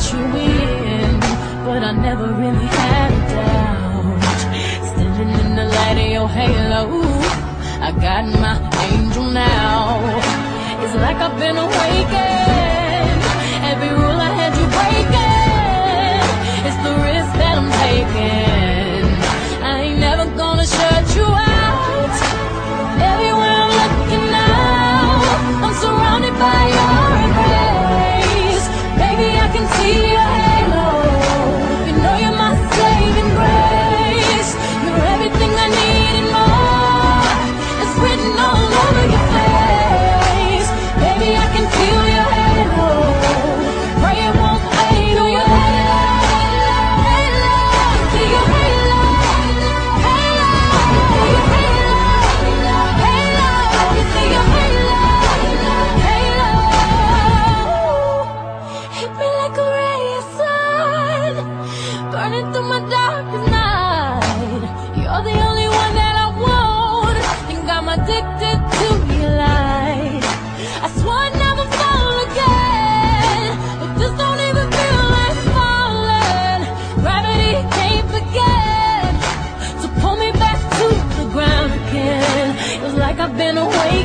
you in, but I never really had a doubt. Standing in the light of your halo, I got my angel now. It's like I've been awakened. Every rule I had you breaking, it's the risk that I'm taking. I ain't never gonna shut you out. Everywhere I'm looking now, I'm surrounded by your embrace. Baby, I can see your halo. You know you're my saving grace. You're everything I need and more. It's written all over your face. Baby, I can feel your halo. Pray it won't fade. Oh, your halo, halo, see your halo, halo, see your halo, halo, I can see your halo, halo. Hit me like a ray of sun, burning through my darkest night. You're the only one that I want, think I'm addicted to your light. I swore I'd never fall again, but this don't even feel like falling. Gravity can't forget to pull me back to the ground again. It's like I've been awake.